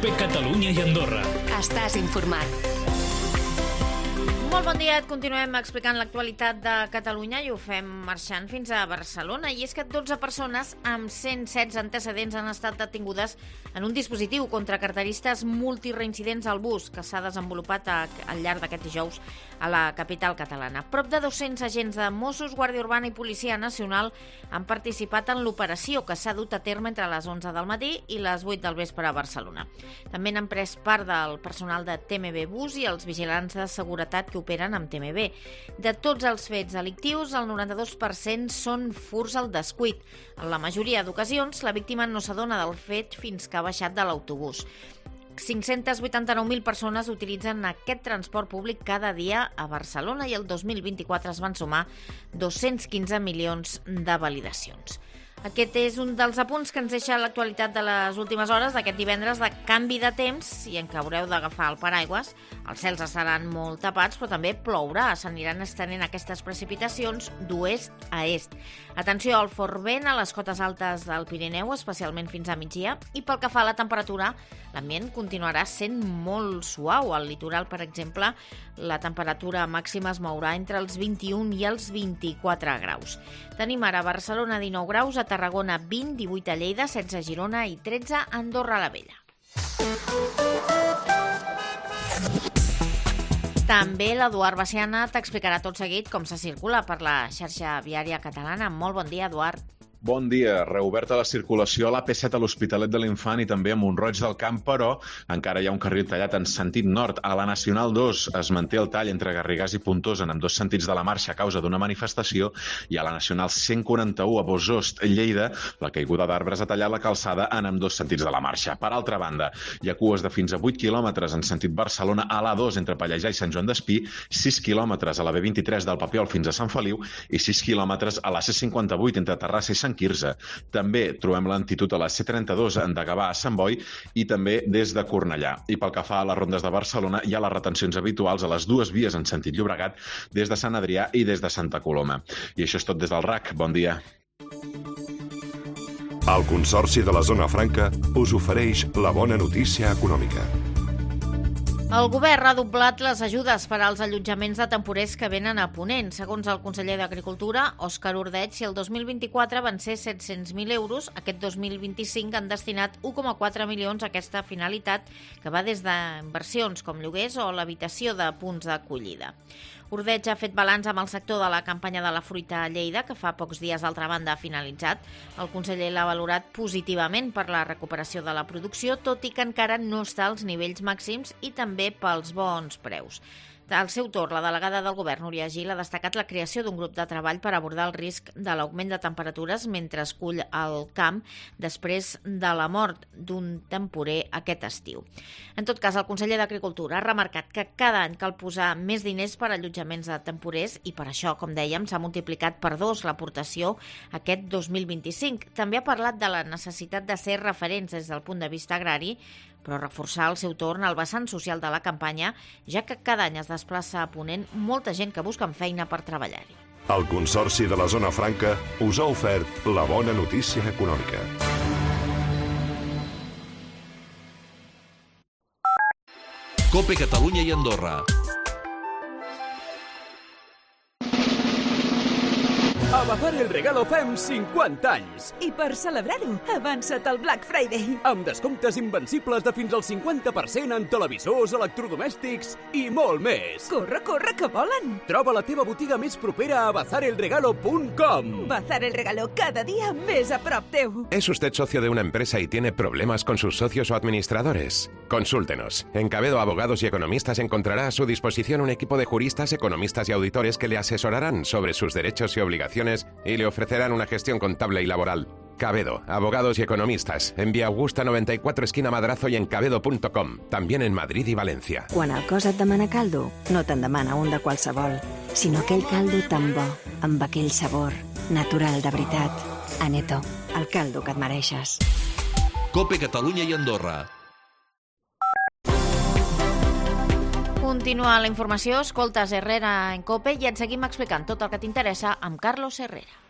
COPE Catalunya i Andorra. Estàs informat. Molt bon dia, et continuem explicant l'actualitat de Catalunya i ho fem marxant fins a Barcelona. I és que 12 persones amb 116 antecedents han estat detingudes en un dispositiu contra carteristes multireincidents al bus que s'ha desenvolupat al llarg d'aquest dijous a la capital catalana. Prop de 200 agents de Mossos, Guàrdia Urbana i Policia Nacional han participat en l'operació que s'ha dut a terme entre les 11 del matí i les 8 del vespre a Barcelona. També n'han pres part del personal de TMB Bus i els vigilants de seguretat que operen amb TMB. De tots els fets delictius, el 92% són furts al descuit. En la majoria d'ocasions, la víctima no s'adona del fet fins que ha baixat de l'autobús. 589.000 persones utilitzen aquest transport públic cada dia a Barcelona i el 2024 es van sumar 215 milions de validacions. Aquest és un dels apunts que ens deixa l'actualitat de les últimes hores d'aquest divendres de canvi de temps i en què haureu d'agafar el paraigües. Els cels estaran molt tapats, però també plourà. S'aniran estenent aquestes precipitacions d'oest a est. Atenció al fort vent a les cotes altes del Pirineu, especialment fins a migdia. I pel que fa a la temperatura, l'ambient continuarà sent molt suau. Al litoral, per exemple, la temperatura màxima es mourà entre els 21 i els 24 graus. Tenim ara a Barcelona 19 graus, a Tarragona 20, 18 a Lleida, 16 a Girona i 13 a Andorra la Vella. També l'Eduard Baciana t'explicarà tot seguit com se circula per la xarxa viària catalana. Molt bon dia, Eduard. Bon dia. Reoberta la circulació a l'AP7 a l'Hospitalet de l'Infant i també a Mont-roig del Camp, però encara hi ha un carril tallat en sentit nord. A la Nacional 2 es manté el tall entre Garrigàs i Pontós en ambdós sentits de la marxa a causa d'una manifestació i a la Nacional 141 a Bosost, Lleida, la caiguda d'arbres ha tallat la calçada en ambdós sentits de la marxa. Per altra banda, hi ha cues de fins a 8 quilòmetres en sentit Barcelona a l'A2 entre Pallejà i Sant Joan d'Espí, 6 quilòmetres a la B23 del Papiol fins a Sant Feliu i 6 quilòmetres a la C58 entre Terrassa i Sant Quirze. També trobem lentitud a la C32 de Gavà a Sant Boi i també des de Cornellà. I pel que fa a les rondes de Barcelona, hi ha les retencions habituals a les dues vies en sentit Llobregat des de Sant Adrià i des de Santa Coloma. I això és tot des del RAC. Bon dia. El Consorci de la Zona Franca us ofereix la bona notícia econòmica. El govern ha doblat les ajudes per als allotjaments de temporers que venen a Ponent. Segons el conseller d'Agricultura, Òscar Ordeig, si el 2024 van ser 700.000 euros, aquest 2025 han destinat 1,4 milions a aquesta finalitat, que va des d'inversions com lloguers o l'habitació de punts d'acollida. Ordeig ha fet balanç amb el sector de la campanya de la fruita a Lleida, que fa pocs dies, d'altra banda, ha finalitzat. El conseller l'ha valorat positivament per la recuperació de la producció, tot i que encara no està als nivells màxims i també pels bons preus. Al seu torn, la delegada del govern, Núria Gil, ha destacat la creació d'un grup de treball per abordar el risc de l'augment de temperatures mentre es cull el camp després de la mort d'un temporer aquest estiu. En tot cas, el conseller d'Agricultura ha remarcat que cada any cal posar més diners per a allotjaments de temporers i per això, com dèiem, s'ha multiplicat per 2 l'aportació aquest 2025. També ha parlat de la necessitat de ser referents des del punt de vista agrari, però reforçar al seu torn el vessant social de la campanya, ja que cada any es desplaça a Ponent molta gent que busca feina per treballar-hi. El Consorci de la Zona Franca us ha ofert la bona notícia econòmica. COPE Catalunya i Andorra. A Bazar El Regalo fem 50 anys. I per celebrar-ho, avança't al Black Friday. Amb descomptes invencibles de fins al 50% en televisors, electrodomèstics i molt més. Corre, corre, que volen. Troba la teva botiga més propera a bazarelregalo.com. Bazar El Regalo, cada dia més a prop teu. ¿Es usted socio de una empresa y tiene problemas con sus socios o administradores? Consúltenos. En Cabedo Abogados y Economistas encontrará a su disposición un equipo de juristas, economistas y auditores que le asesorarán sobre sus derechos y obligaciones y le ofrecerán una gestión contable y laboral. Cabedo, Abogados y Economistas, en Via Augusta 94, esquina Madrazo y en cabedo.com, también en Madrid y Valencia. Quan el cos et demana caldo, no te'n demana un de qualsevol, sinó aquell caldo tan bo, amb aquell sabor, natural de veritat. Aneto, el caldo que et mereixes. COPE Catalunya i Andorra. Continua la informació, escoltes Herrera en COPE i et seguim explicant tot el que t'interessa amb Carlos Herrera.